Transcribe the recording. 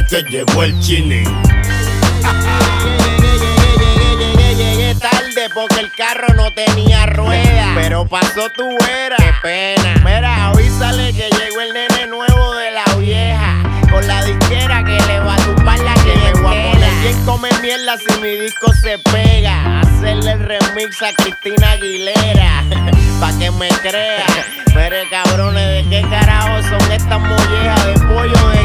que llegó el chini. Llegué tarde porque el carro no tenía rueda, pero pasó tu era, qué pena. Mira, avísale que llegó el nene nuevo de la vieja, con la disquera que le va a tumbar la que me voy a poner bien come mierda si mi disco se pega. Hacerle el remix a Cristina Aguilera, pa' que me crea. Pero cabrones, ¿de qué carajo son estas mollejas de pollo de